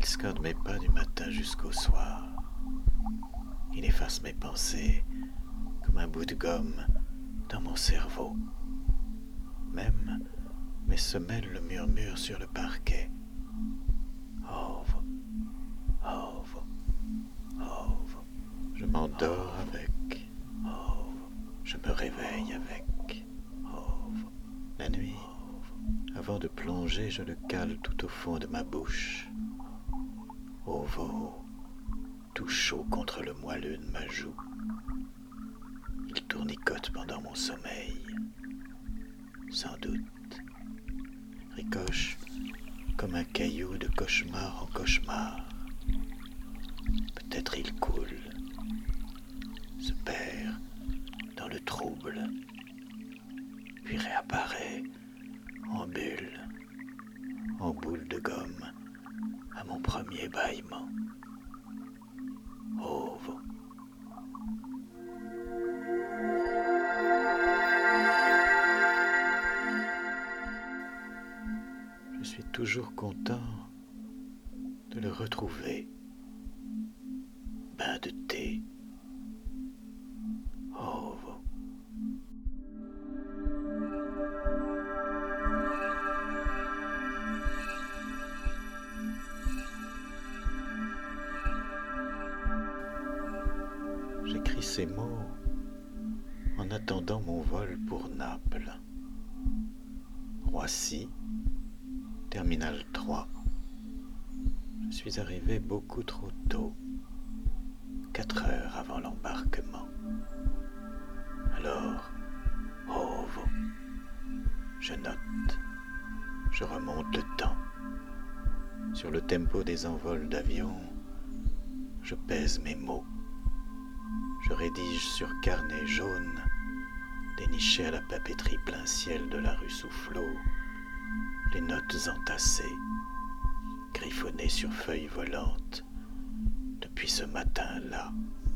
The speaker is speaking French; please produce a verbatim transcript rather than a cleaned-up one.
escorte mes pas du matin jusqu'au soir. Il efface mes pensées comme un bout de gomme dans mon cerveau. Même mes semelles le murmurent sur le parquet. Ove, Ove, Ove. Je m'endors avec. Ove. Je me réveille avec. Ove. La nuit, avant de plonger, je le cale tout au fond de ma bouche. Ovo, tout chaud contre le moelleux de ma joue. Il tournicote pendant mon sommeil. Sans doute. Ricoche comme un caillou de cauchemar en cauchemar. Peut-être il coule, se perd dans le trouble, puis réapparaît en bulle, en boule de gomme, à mon premier bâillement. Ove. Je suis toujours content de le retrouver. Bain de thé. Ove. J'écris ces mots en attendant mon vol pour Naples. Roissy, Terminal trois. Je suis arrivé beaucoup trop tôt, quatre heures avant l'embarquement. Alors, Ove, je note, je remonte le temps. Sur le tempo des envols d'avion, je pèse mes mots. Je rédige sur carnet jaune, déniché à la papeterie plein ciel de la rue Soufflot, les notes entassées, griffonnées sur feuilles volantes, depuis ce matin-là.